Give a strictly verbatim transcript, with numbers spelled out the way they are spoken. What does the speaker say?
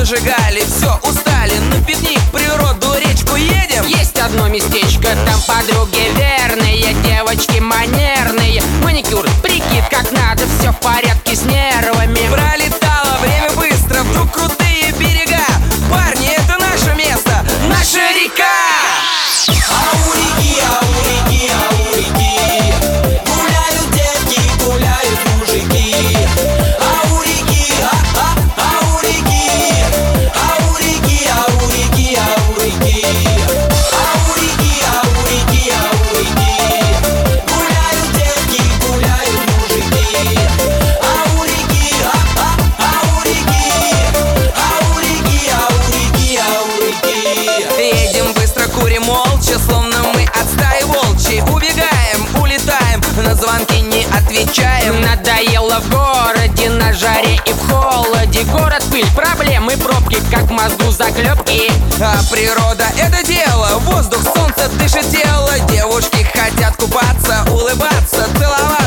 зажигали, все, устали. На пикник, природу, речку едем. Есть одно местечко, там подруги верные, девочки манерные. Маникюр, прикид как надо, все в порядке с нервами. Пролетало время быстро, вдруг крутые берега. Парни, это наше место, наша река. А у реки, а у реки, а у реки гуляют девки, гуляют мужики. А у реки, а, а, а у реки, а у реки, а у реки, а у реки, а у реки, а у реки, а у реки гуляют девки, гуляют мужики. А у реки, а, а, а у реки, а у реки, а у реки, а у реки. Едем быстро, курим молча, словно мы от стаи волчьей. Убегаем, улетаем, на звонки не отвечаем. Надоело в городе, на жаре и в холоде. Город, пыль, проблемы, пробки, как в мозгу заклепки. А природа — это дело, воздух, солнце дышит тело. Девушки хотят купаться, улыбаться, целоваться.